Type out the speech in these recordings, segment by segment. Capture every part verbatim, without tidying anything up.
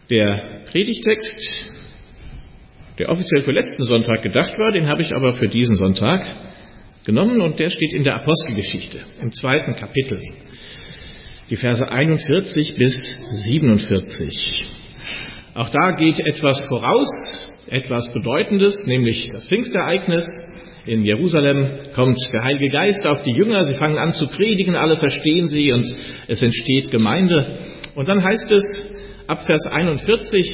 Der Predigtext, der offiziell für letzten Sonntag gedacht war, den habe ich aber für diesen Sonntag genommen und der steht in der Apostelgeschichte im zweiten Kapitel, die Verse einundvierzig bis siebenundvierzig. Auch da geht etwas voraus, etwas Bedeutendes, nämlich das Pfingstereignis. In Jerusalem kommt der Heilige Geist auf die Jünger, sie fangen an zu predigen, alle verstehen sie und es entsteht Gemeinde. Und dann heißt es ab Vers einundvierzig,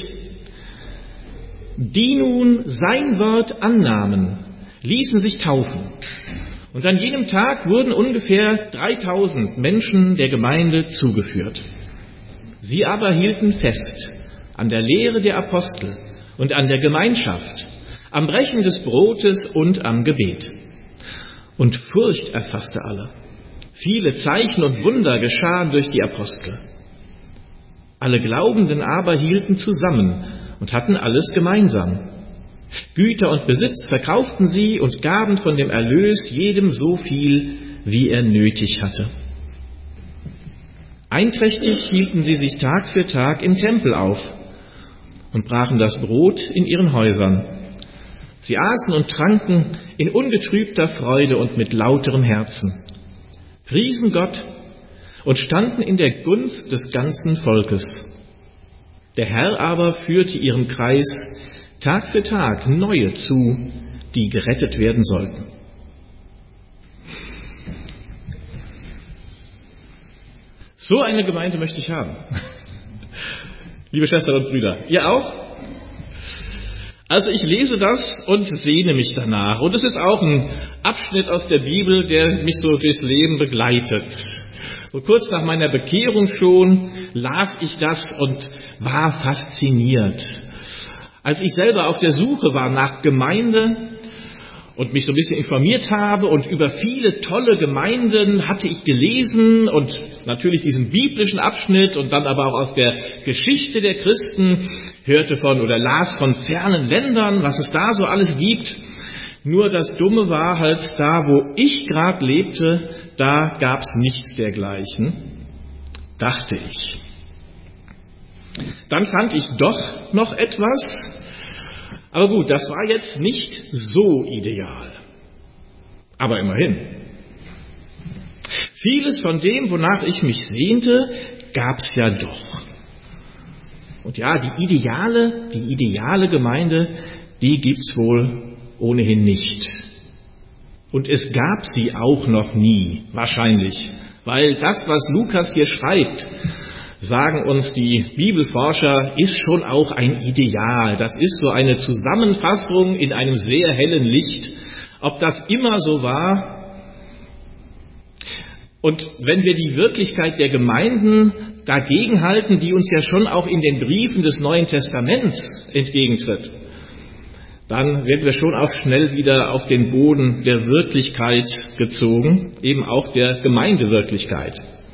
die nun sein Wort annahmen, ließen sich taufen. Und an jenem Tag wurden ungefähr dreitausend Menschen der Gemeinde zugeführt. Sie aber hielten fest an der Lehre der Apostel und an der Gemeinschaft, am Brechen des Brotes und am Gebet. Und Furcht erfasste alle. Viele Zeichen und Wunder geschahen durch die Apostel. Alle Glaubenden aber hielten zusammen und hatten alles gemeinsam. Güter und Besitz verkauften sie und gaben von dem Erlös jedem so viel, wie er nötig hatte. Einträchtig hielten sie sich Tag für Tag im Tempel auf und brachen das Brot in ihren Häusern. Sie aßen und tranken in ungetrübter Freude und mit lauterem Herzen, priesen Gott und standen in der Gunst des ganzen Volkes. Der Herr aber führte ihrem Kreis Tag für Tag neue zu, die gerettet werden sollten. So eine Gemeinde möchte ich haben. Liebe Schwestern und Brüder, ihr auch? Also ich lese das und sehne mich danach. Und es ist auch ein Abschnitt aus der Bibel, der mich so durchs Leben begleitet. So kurz nach meiner Bekehrung schon las ich das und war fasziniert. Als ich selber auf der Suche war nach Gemeinde und mich so ein bisschen informiert habe und über viele tolle Gemeinden hatte ich gelesen und natürlich diesen biblischen Abschnitt und dann aber auch aus der Geschichte der Christen, hörte von oder las von fernen Ländern, was es da so alles gibt. Nur das Dumme war halt, da wo ich gerade lebte, da gab es nichts dergleichen, dachte ich. Dann fand ich doch noch etwas, aber gut, das war jetzt nicht so ideal. Aber immerhin. Vieles von dem, wonach ich mich sehnte, gab es ja doch. Und ja, die ideale, die ideale Gemeinde, die gibt's wohl ohnehin nicht. Und es gab sie auch noch nie, wahrscheinlich. Weil das, was Lukas hier schreibt, sagen uns die Bibelforscher, ist schon auch ein Ideal. Das ist so eine Zusammenfassung in einem sehr hellen Licht. Ob das immer so war? Und wenn wir die Wirklichkeit der Gemeinden dagegen halten, die uns ja schon auch in den Briefen des Neuen Testaments entgegentritt, dann werden wir schon auch schnell wieder auf den Boden der Wirklichkeit gezogen, eben auch der Gemeindewirklichkeit.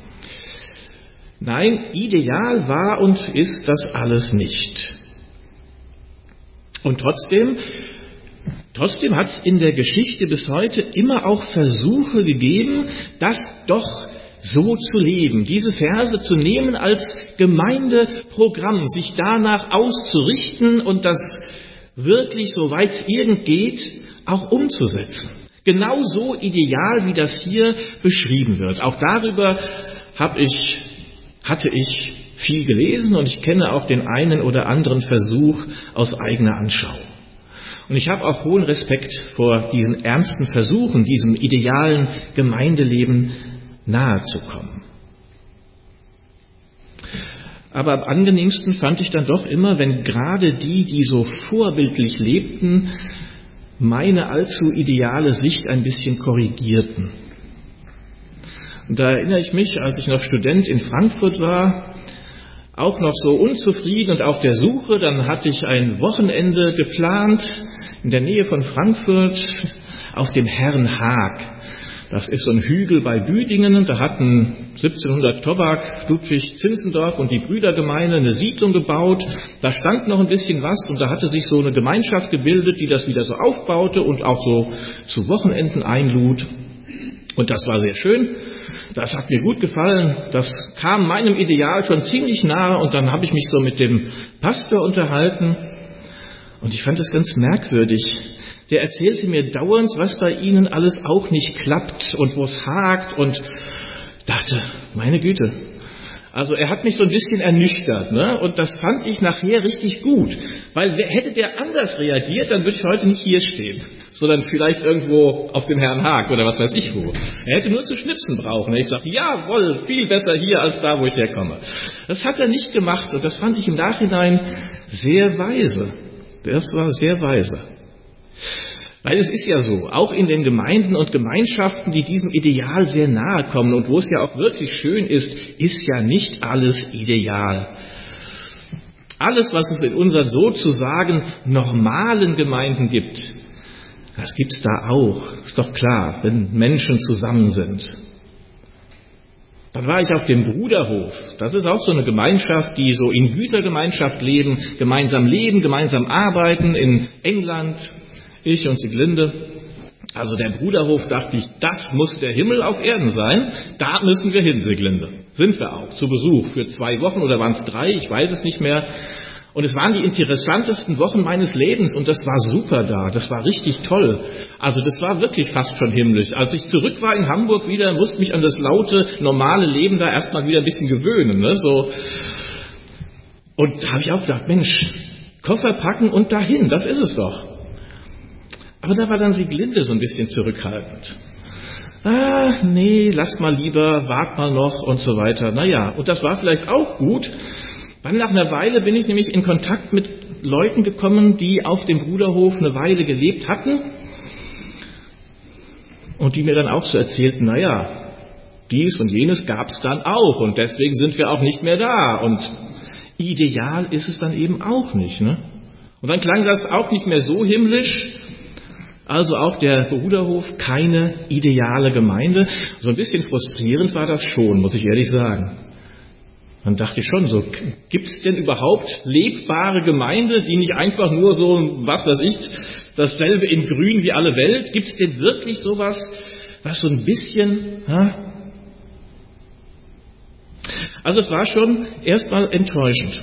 Nein, ideal war und ist das alles nicht. Und trotzdem, trotzdem hat es in der Geschichte bis heute immer auch Versuche gegeben, das doch so zu leben, diese Verse zu nehmen als Gemeindeprogramm, sich danach auszurichten und das wirklich, soweit es irgend geht, auch umzusetzen. Genauso ideal, wie das hier beschrieben wird. Auch darüber habe ich, hatte ich viel gelesen und ich kenne auch den einen oder anderen Versuch aus eigener Anschauung. Und ich habe auch hohen Respekt vor diesen ernsten Versuchen, diesem idealen Gemeindeleben nahe zu kommen. Aber am angenehmsten fand ich dann doch immer, wenn gerade die, die so vorbildlich lebten, meine allzu ideale Sicht ein bisschen korrigierten. Und da erinnere ich mich, als ich noch Student in Frankfurt war, auch noch so unzufrieden und auf der Suche, dann hatte ich ein Wochenende geplant in der Nähe von Frankfurt auf dem Herrenhaag. Das ist so ein Hügel bei Büdingen. Da hatten siebzehnhundert Tobak, Ludwig Zinzendorf und die Brüdergemeinde eine Siedlung gebaut. Da stand noch ein bisschen was und da hatte sich so eine Gemeinschaft gebildet, die das wieder so aufbaute und auch so zu Wochenenden einlud. Und das war sehr schön. Das hat mir gut gefallen. Das kam meinem Ideal schon ziemlich nahe. Und dann habe ich mich so mit dem Pastor unterhalten. Und ich fand das ganz merkwürdig. Der erzählte mir dauernd, was bei ihnen alles auch nicht klappt und wo es hakt. Und dachte, meine Güte. Also er hat mich so ein bisschen ernüchtert, ne? Und das fand ich nachher richtig gut. Weil hätte der anders reagiert, dann würde ich heute nicht hier stehen, sondern vielleicht irgendwo auf dem Herrn Haag oder was weiß ich wo. Er hätte nur zu schnipsen brauchen. Ich sage, jawohl, viel besser hier als da, wo ich herkomme. Das hat er nicht gemacht und das fand ich im Nachhinein sehr weise. Das war sehr weise. Weil es ist ja so, auch in den Gemeinden und Gemeinschaften, die diesem Ideal sehr nahe kommen und wo es ja auch wirklich schön ist, ist ja nicht alles ideal. Alles, was es in unseren sozusagen normalen Gemeinden gibt, das gibt's da auch. Ist doch klar, wenn Menschen zusammen sind. Dann war ich auf dem Bruderhof. Das ist auch so eine Gemeinschaft, die so in Gütergemeinschaft leben, gemeinsam leben, gemeinsam arbeiten in England. Ich und Sieglinde. Also der Bruderhof, dachte ich, das muss der Himmel auf Erden sein. Da müssen wir hin, Sieglinde. Sind wir auch, zu Besuch für zwei Wochen oder waren es drei, ich weiß es nicht mehr. Und es waren die interessantesten Wochen meines Lebens und das war super da, das war richtig toll. Also das war wirklich fast schon himmlisch. Als ich zurück war in Hamburg wieder, musste mich an das laute, normale Leben da erstmal wieder ein bisschen gewöhnen. Ne? So. Und da habe ich auch gedacht, Mensch, Koffer packen und dahin, das ist es doch. Aber da war dann Sieglinde so ein bisschen zurückhaltend. Ah, nee, lass mal lieber, wart mal noch und so weiter. Naja, und das war vielleicht auch gut. Dann nach einer Weile bin ich nämlich in Kontakt mit Leuten gekommen, die auf dem Bruderhof eine Weile gelebt hatten und die mir dann auch so erzählten, naja, dies und jenes gab es dann auch und deswegen sind wir auch nicht mehr da. Und ideal ist es dann eben auch nicht. Ne? Und dann klang das auch nicht mehr so himmlisch. Also auch der Bruderhof, keine ideale Gemeinde. So ein bisschen frustrierend war das schon, muss ich ehrlich sagen. Dann dachte ich schon so, gibt es denn überhaupt lebbare Gemeinde, die nicht einfach nur so, was weiß ich, dasselbe in grün wie alle Welt? Gibt es denn wirklich sowas, was so ein bisschen... Ha? Also es war schon erstmal enttäuschend.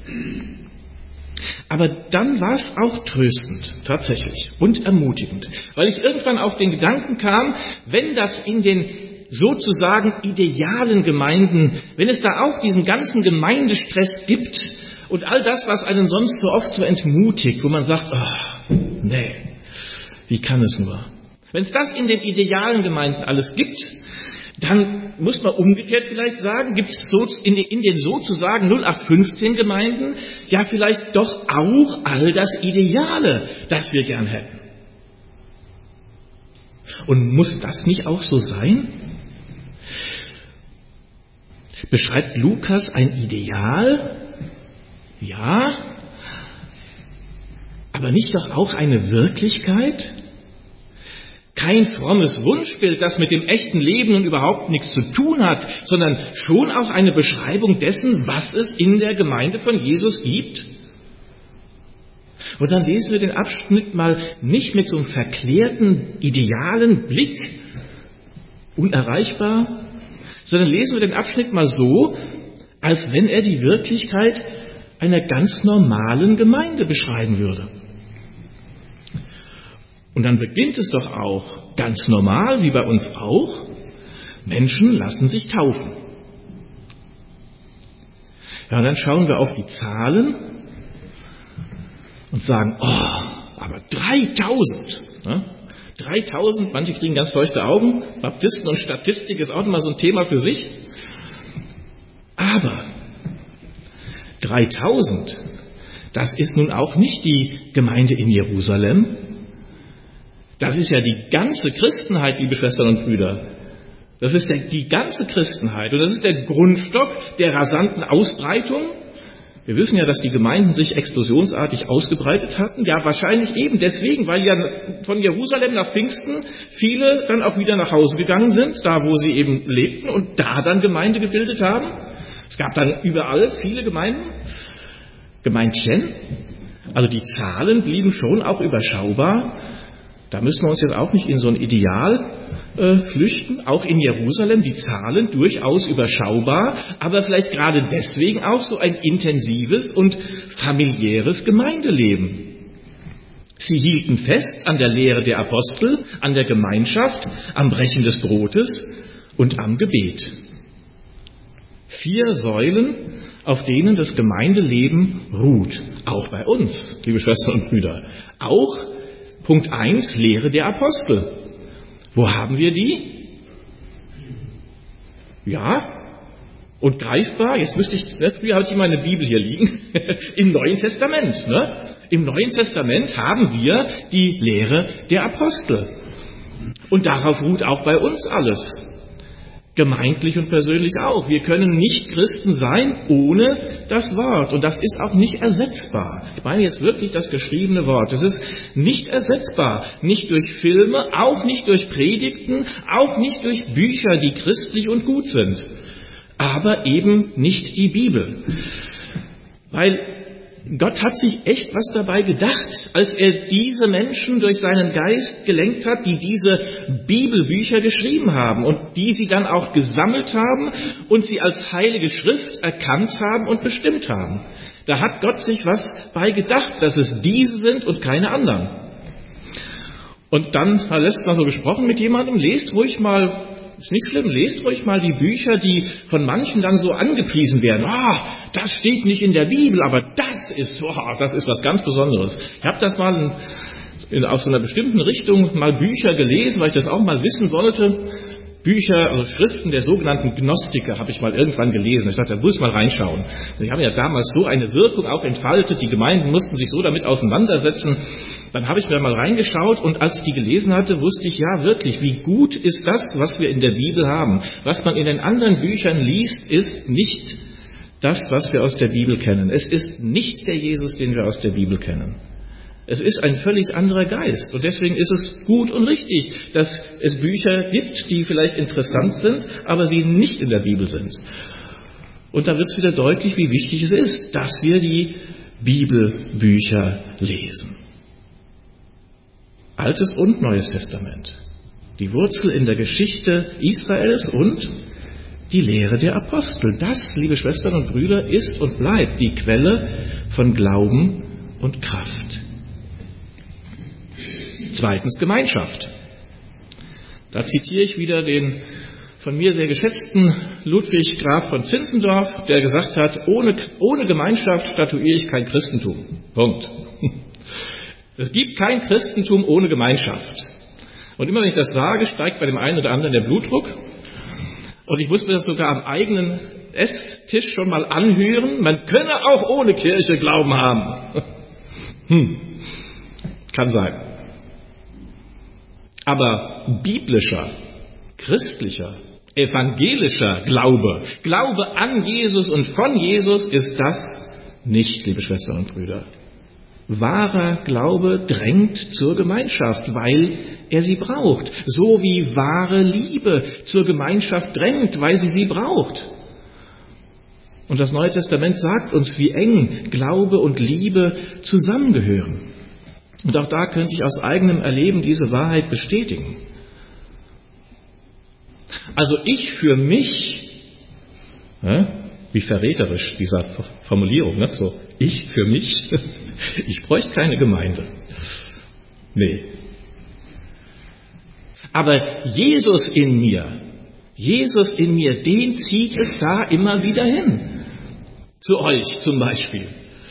Aber dann war es auch tröstend, tatsächlich, und ermutigend, weil ich irgendwann auf den Gedanken kam, wenn das in den sozusagen idealen Gemeinden, wenn es da auch diesen ganzen Gemeindestress gibt und all das, was einen sonst so oft so entmutigt, wo man sagt, oh, nee, wie kann es nur? Wenn es das in den idealen Gemeinden alles gibt, dann muss man umgekehrt vielleicht sagen, gibt es so in, in den sozusagen null acht fünfzehn Gemeinden ja vielleicht doch auch all das Ideale, das wir gern hätten. Und muss das nicht auch so sein? Beschreibt Lukas ein Ideal? Ja, aber nicht doch auch eine Wirklichkeit? Kein frommes Wunschbild, das mit dem echten Leben nun überhaupt nichts zu tun hat, sondern schon auch eine Beschreibung dessen, was es in der Gemeinde von Jesus gibt. Und dann lesen wir den Abschnitt mal nicht mit so einem verklärten, idealen Blick, unerreichbar, sondern lesen wir den Abschnitt mal so, als wenn er die Wirklichkeit einer ganz normalen Gemeinde beschreiben würde. Und dann beginnt es doch auch ganz normal, wie bei uns auch. Menschen lassen sich taufen. Ja, und dann schauen wir auf die Zahlen und sagen, oh, aber dreitausend. Ne? dreitausend, manche kriegen ganz feuchte Augen. Baptisten und Statistik ist auch immer so ein Thema für sich. Aber dreitausend, das ist nun auch nicht die Gemeinde in Jerusalem. Das ist ja die ganze Christenheit, liebe Schwestern und Brüder. Das ist der, die ganze Christenheit. Und das ist der Grundstock der rasanten Ausbreitung. Wir wissen ja, dass die Gemeinden sich explosionsartig ausgebreitet hatten. Ja, wahrscheinlich eben deswegen, weil ja von Jerusalem nach Pfingsten viele dann auch wieder nach Hause gegangen sind, da wo sie eben lebten und da dann Gemeinde gebildet haben. Es gab dann überall viele Gemeinden, Gemeindchen. Also die Zahlen blieben schon auch überschaubar. Da müssen wir uns jetzt auch nicht in so ein Ideal äh, flüchten, auch in Jerusalem, die Zahlen durchaus überschaubar, aber vielleicht gerade deswegen auch so ein intensives und familiäres Gemeindeleben. Sie hielten fest an der Lehre der Apostel, an der Gemeinschaft, am Brechen des Brotes und am Gebet. Vier Säulen, auf denen das Gemeindeleben ruht, auch bei uns, liebe Schwestern und Brüder. Auch Punkt eins, Lehre der Apostel. Wo haben wir die? Ja, und greifbar, jetzt müsste ich, ne, früher hatte ich meine Bibel hier liegen, im Neuen Testament. Ne? Im Neuen Testament haben wir die Lehre der Apostel. Und darauf ruht auch bei uns alles. Gemeindlich und persönlich auch. Wir können nicht Christen sein ohne das Wort. Und das ist auch nicht ersetzbar. Ich meine jetzt wirklich das geschriebene Wort. Es ist nicht ersetzbar. Nicht durch Filme, auch nicht durch Predigten, auch nicht durch Bücher, die christlich und gut sind. Aber eben nicht die Bibel. Weil Gott hat sich echt was dabei gedacht, als er diese Menschen durch seinen Geist gelenkt hat, die diese Bibelbücher geschrieben haben und die sie dann auch gesammelt haben und sie als heilige Schrift erkannt haben und bestimmt haben. Da hat Gott sich was bei gedacht, dass es diese sind und keine anderen. Und dann hat letztes Mal so gesprochen mit jemandem, lest ruhig mal, ist nicht schlimm, lest ruhig mal die Bücher, die von manchen dann so angepriesen werden. Ah, das steht nicht in der Bibel, aber das ist, oh, das ist was ganz Besonderes. Ich habe das mal in, in, aus so einer bestimmten Richtung mal Bücher gelesen, weil ich das auch mal wissen wollte. Bücher, also Schriften der sogenannten Gnostiker habe ich mal irgendwann gelesen. Ich dachte, da muss ich mal reinschauen. Die haben ja damals so eine Wirkung auch entfaltet. Die Gemeinden mussten sich so damit auseinandersetzen. Dann habe ich mir mal reingeschaut und als ich die gelesen hatte, wusste ich, ja wirklich, wie gut ist das, was wir in der Bibel haben. Was man in den anderen Büchern liest, ist nicht das, was wir aus der Bibel kennen. Es ist nicht der Jesus, den wir aus der Bibel kennen. Es ist ein völlig anderer Geist. Und deswegen ist es gut und richtig, dass es Bücher gibt, die vielleicht interessant sind, aber sie nicht in der Bibel sind. Und da wird es wieder deutlich, wie wichtig es ist, dass wir die Bibelbücher lesen. Altes und Neues Testament. Die Wurzel in der Geschichte Israels und die Lehre der Apostel. Das, liebe Schwestern und Brüder, ist und bleibt die Quelle von Glauben und Kraft. Zweitens Gemeinschaft. Da zitiere ich wieder den von mir sehr geschätzten Ludwig Graf von Zinzendorf, der gesagt hat, ohne, ohne Gemeinschaft statuiere ich kein Christentum. Punkt. Es gibt kein Christentum ohne Gemeinschaft. Und immer wenn ich das sage, steigt bei dem einen oder anderen der Blutdruck. Und ich muss mir das sogar am eigenen Esstisch schon mal anhören. Man könne auch ohne Kirche Glauben haben. Hm. Kann sein. Aber biblischer, christlicher, evangelischer Glaube, Glaube an Jesus und von Jesus ist das nicht, liebe Schwestern und Brüder. Wahrer Glaube drängt zur Gemeinschaft, weil er sie braucht. So wie wahre Liebe zur Gemeinschaft drängt, weil sie sie braucht. Und das Neue Testament sagt uns, wie eng Glaube und Liebe zusammengehören. Und auch da könnte ich aus eigenem Erleben diese Wahrheit bestätigen. Also ich für mich, ja, wie verräterisch dieser Formulierung, ne? So, ich für mich, ich bräuchte keine Gemeinde. Nee. Aber Jesus in mir, Jesus in mir, den zieht es da immer wieder hin. Zu euch zum Beispiel.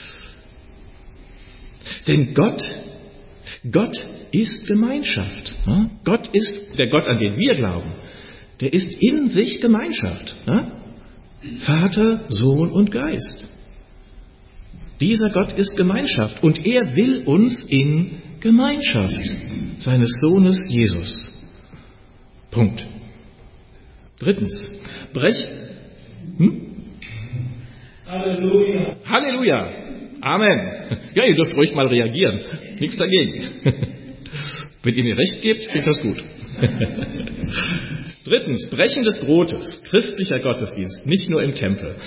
Denn Gott Gott ist Gemeinschaft. Gott ist, der Gott, an den wir glauben, der ist in sich Gemeinschaft. Vater, Sohn und Geist. Dieser Gott ist Gemeinschaft und er will uns in Gemeinschaft seines Sohnes Jesus. Punkt. Drittens. Brech. Hm? Halleluja. Halleluja. Amen. Ja, ihr dürft ruhig mal reagieren. Nichts dagegen. Wenn ihr mir recht gebt, finde ich das gut. Drittens, Brechen des Brotes. Christlicher Gottesdienst, nicht nur im Tempel.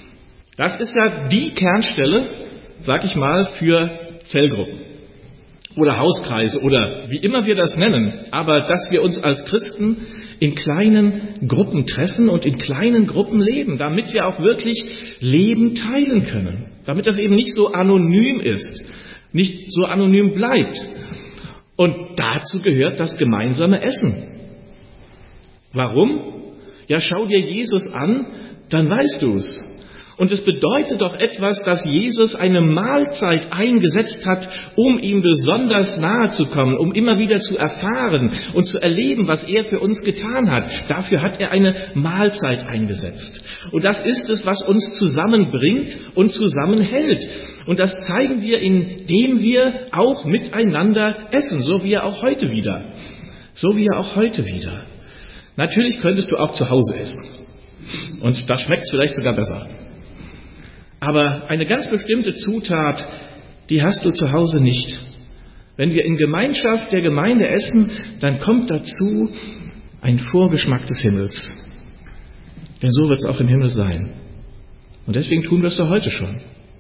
Das ist ja die Kernstelle, sag ich mal, für Zellgruppen. oder Hauskreise oder wie immer wir das nennen, aber dass wir uns als Christen in kleinen Gruppen treffen und in kleinen Gruppen leben, damit wir auch wirklich Leben teilen können, damit das eben nicht so anonym ist, nicht so anonym bleibt. Und dazu gehört das gemeinsame Essen. Warum? Ja, schau dir Jesus an, dann weißt du es. Und es bedeutet doch etwas, dass Jesus eine Mahlzeit eingesetzt hat, um ihm besonders nahe zu kommen, um immer wieder zu erfahren und zu erleben, was er für uns getan hat. Dafür hat er eine Mahlzeit eingesetzt. Und das ist es, was uns zusammenbringt und zusammenhält. Und das zeigen wir, indem wir auch miteinander essen, so wie er auch heute wieder. So wie er auch heute wieder. Natürlich könntest du auch zu Hause essen. Und da schmeckt es vielleicht sogar besser. Aber eine ganz bestimmte Zutat, die hast du zu Hause nicht. Wenn wir in Gemeinschaft der Gemeinde essen, dann kommt dazu ein Vorgeschmack des Himmels. Denn so wird es auch im Himmel sein. Und deswegen tun wir es doch heute schon.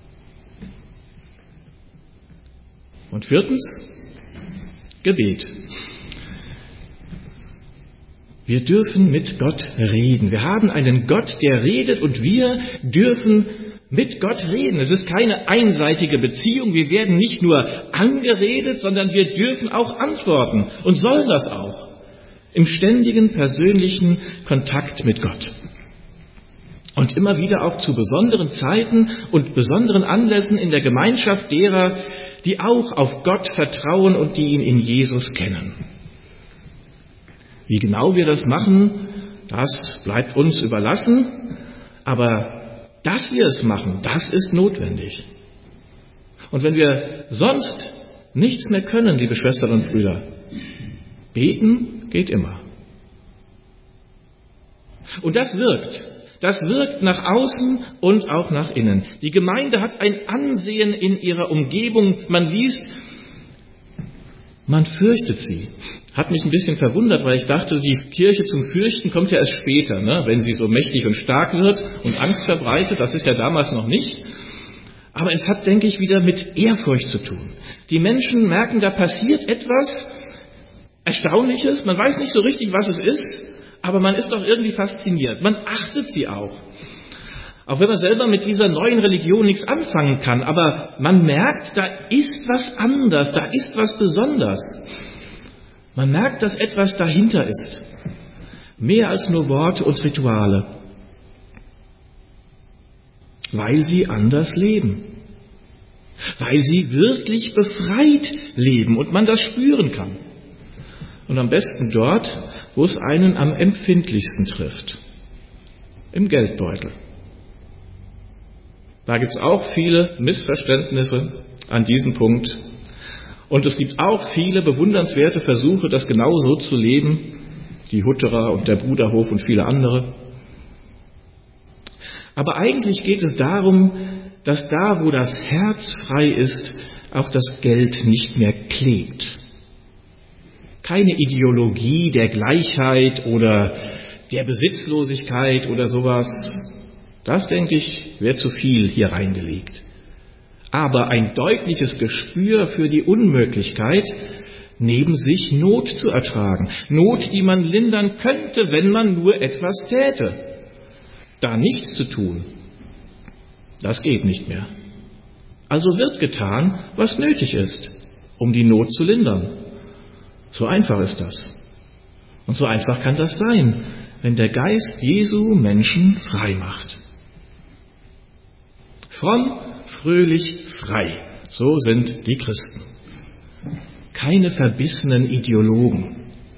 Und viertens, Gebet. Wir dürfen mit Gott reden. Wir haben einen Gott, der redet und wir dürfen mit Gott reden. Es ist keine einseitige Beziehung. Wir werden nicht nur angeredet, sondern wir dürfen auch antworten und sollen das auch. Im ständigen persönlichen Kontakt mit Gott. Und immer wieder auch zu besonderen Zeiten und besonderen Anlässen in der Gemeinschaft derer, die auch auf Gott vertrauen und die ihn in Jesus kennen. Wie genau wir das machen, das bleibt uns überlassen, aber dass wir es machen, das ist notwendig. Und wenn wir sonst nichts mehr können, liebe Schwestern und Brüder, beten geht immer. Und das wirkt. Das wirkt nach außen und auch nach innen. Die Gemeinde hat ein Ansehen in ihrer Umgebung. Man liest, man fürchtet sie. Hat mich ein bisschen verwundert, weil ich dachte, die Kirche zum Fürchten kommt ja erst später, ne? Wenn sie so mächtig und stark wird und Angst verbreitet. Das ist ja damals noch nicht. Aber es hat, denke ich, wieder mit Ehrfurcht zu tun. Die Menschen merken, da passiert etwas Erstaunliches. Man weiß nicht so richtig, was es ist. Aber man ist doch irgendwie fasziniert. Man achtet sie auch. Auch wenn man selber mit dieser neuen Religion nichts anfangen kann. Aber man merkt, da ist was anders, da ist was Besonderes. Man merkt, dass etwas dahinter ist. Mehr als nur Worte und Rituale. Weil sie anders leben. Weil sie wirklich befreit leben und man das spüren kann. Und am besten dort, wo es einen am empfindlichsten trifft. Im Geldbeutel. Da gibt es auch viele Missverständnisse an diesem Punkt. Und es gibt auch viele bewundernswerte Versuche, das genau so zu leben. Die Hutterer und der Bruderhof und viele andere. Aber eigentlich geht es darum, dass da, wo das Herz frei ist, auch das Geld nicht mehr klebt. Keine Ideologie der Gleichheit oder der Besitzlosigkeit oder sowas. Das, denke ich, wäre zu viel hier reingelegt. Aber ein deutliches Gespür für die Unmöglichkeit, neben sich Not zu ertragen. Not, die man lindern könnte, wenn man nur etwas täte. Da nichts zu tun, das geht nicht mehr. Also wird getan, was nötig ist, um die Not zu lindern. So einfach ist das. Und so einfach kann das sein, wenn der Geist Jesu Menschen frei macht. Fromm, fröhlich, frei. So sind die Christen. Keine verbissenen Ideologen.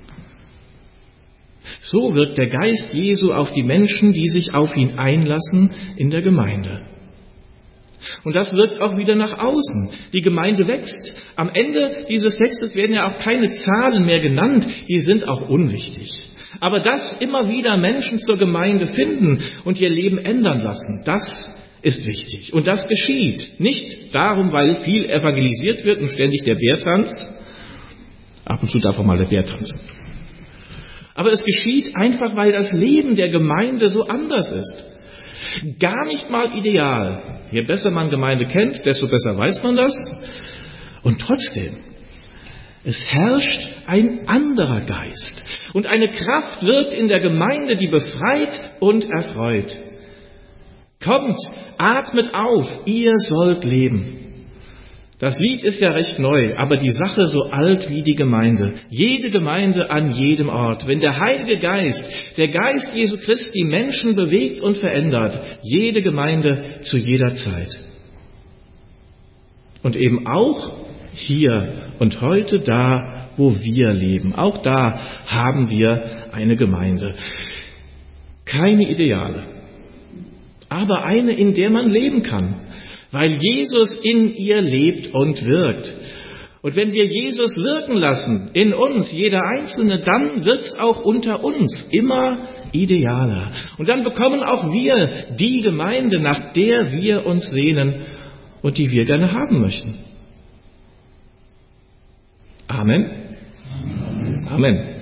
So wirkt der Geist Jesu auf die Menschen, die sich auf ihn einlassen in der Gemeinde. Und das wirkt auch wieder nach außen. Die Gemeinde wächst. Am Ende dieses Textes werden ja auch keine Zahlen mehr genannt. Die sind auch unwichtig. Aber dass immer wieder Menschen zur Gemeinde finden und ihr Leben ändern lassen, das ist wichtig. Und das geschieht nicht darum, weil viel evangelisiert wird und ständig der Bär tanzt. Ab und zu darf auch mal der Bär tanzen. Aber es geschieht einfach, weil das Leben der Gemeinde so anders ist. Gar nicht mal ideal. Je besser man Gemeinde kennt, desto besser weiß man das. Und trotzdem, Es herrscht ein anderer Geist. Und eine Kraft wirkt in der Gemeinde, die befreit und erfreut. Kommt, atmet auf, ihr sollt leben. Das Lied ist ja recht neu, aber die Sache so alt wie die Gemeinde. Jede Gemeinde an jedem Ort. Wenn der Heilige Geist, der Geist Jesu Christi, Menschen bewegt und verändert, jede Gemeinde zu jeder Zeit. Und eben auch hier und heute da, wo wir leben. Auch da haben wir eine Gemeinde. Keine Ideale, aber eine, in der man leben kann. Weil Jesus in ihr lebt und wirkt. Und wenn wir Jesus wirken lassen, in uns, jeder Einzelne, dann wird's auch unter uns immer idealer. Und dann bekommen auch wir die Gemeinde, nach der wir uns sehnen und die wir gerne haben möchten. Amen. Amen. Amen.